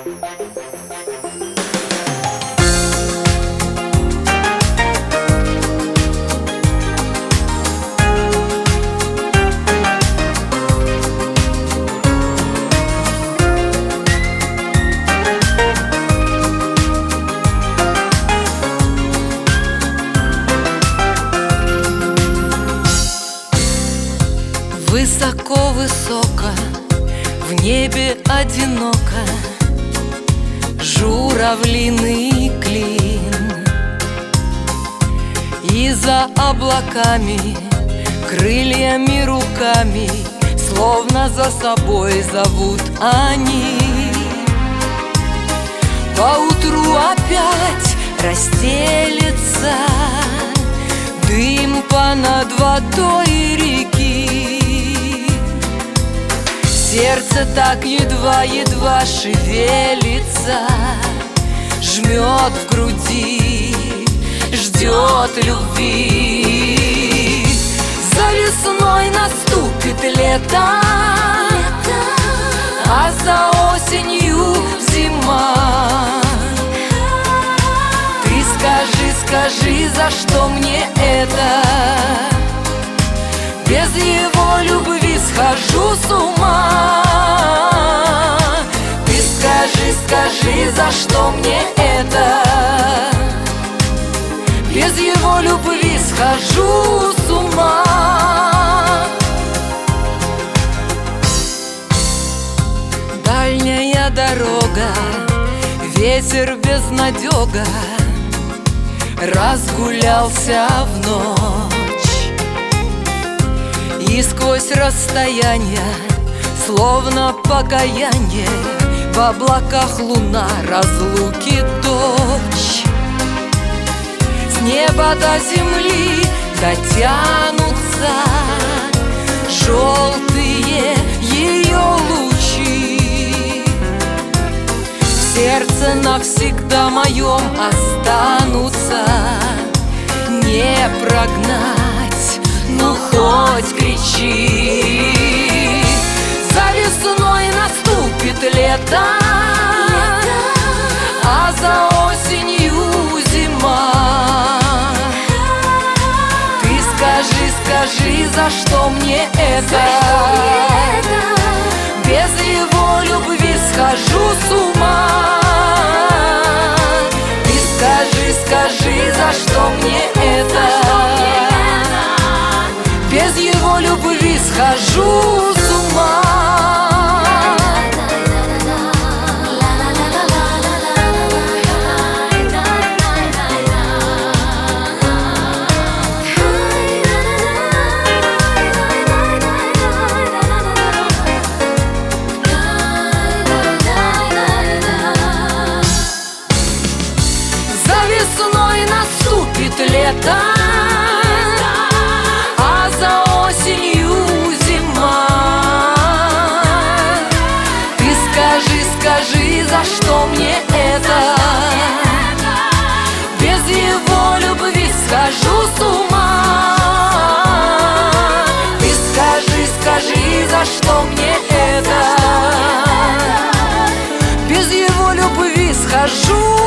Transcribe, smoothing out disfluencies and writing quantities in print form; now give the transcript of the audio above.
Высоко-высоко в небе одиноко журавлиный клин, и за облаками крыльями руками словно за собой зовут они. Поутру опять расстелется дым понад водой реки. Сердце так едва-едва шевелится, жмет в груди, ждет любви. За весной наступит лето, а за осенью зима. Ты скажи, за что мне это? Без его любви схожу с ума. Ты скажи, за что мне это? Без его любви схожу с ума. Дальняя дорога, ветер безнадега, разгулялся в ночь. И сквозь расстояние, словно покаяние, в облаках луна разлуки дочь. С неба до земли дотянутся желтые ее лучи. В сердце навсегда моем останутся, не прогнать, ну хоть кричи. За весной наступит лето, а за осенью зима. Ты скажи, за что мне это? Без его любви схожу с ума. Ты скажи, за что мне это? Без его любви схожу с ума. За весной наступит лето, за что мне это? Без его любви схожу с ума. Ты скажи, за что мне это? Без его любви схожу